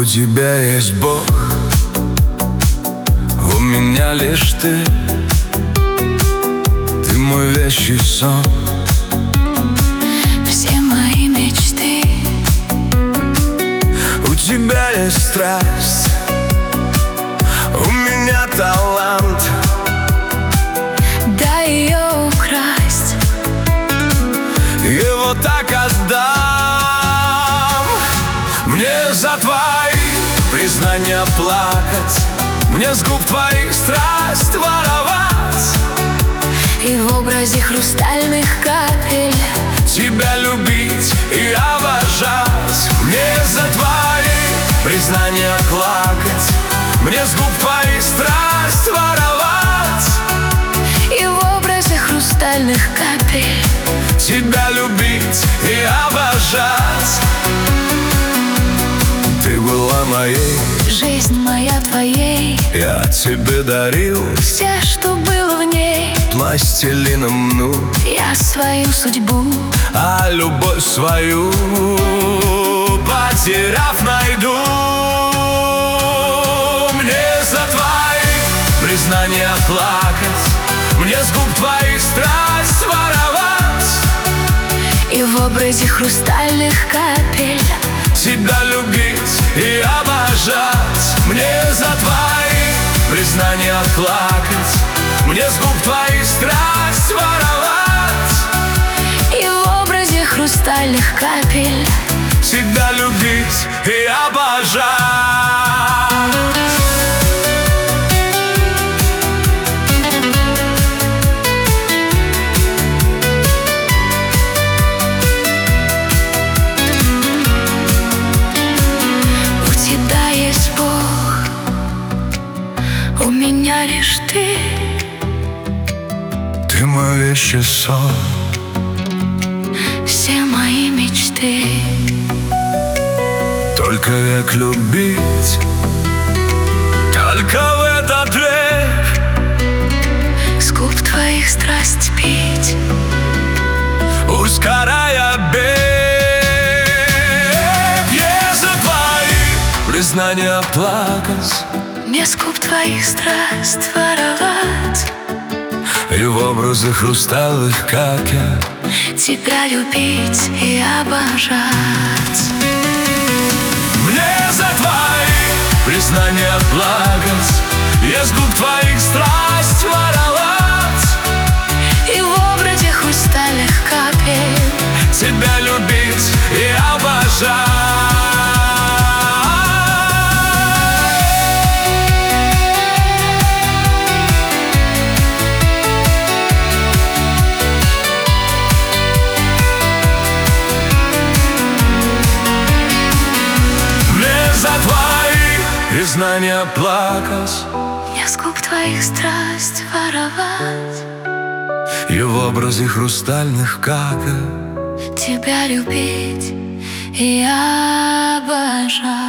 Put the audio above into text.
У тебя есть Бог, у меня лишь ты. Ты мой вещий сон, все мои мечты. у тебя есть страсть, у меня талант. Дай ее украсть, Его так отдам. Мне за твои признания плакать, мне с губ твоих страсть воровать, и в образе хрустальных капель тебя любить и обожать. Мне за твои признания плакать, мне с губ твоих страсть воровать, и в образе хрустальных капель тебя любить и обожать. Ты была моей, жизнь моя твоей, я тебе дарил все, что было в ней. пластилином, ну, Я свою судьбу, а любовь свою, потеряв, найду. Мне за твои признания плакать, мне с губ твоих страсть воровать, и в образе хрустальных капель тебя любить и обожать. Мне за твои признания плакать, мне с губ твоих страсть воровать, и в образе хрустальных капель тебя любить и обожать. У тебя есть Бог, у меня лишь ты. Ты мой вещий сон, Все мои мечты. только век любить, только в этот век С губ твоих страсть пить, ускоряя бег. Я за твои признания плакать, мне с губ твоих страсть воровать, и в образы хрусталых, как я, тебя любить и обожать. мне за твои признания плакать, я с губ твоих страсть воровать, И в образе хрустальных капель тебя любить и обожать. За твои признания плакать, мне с губ твоих страсть воровать, и в образе хрустальных капель тебя любить и обожать.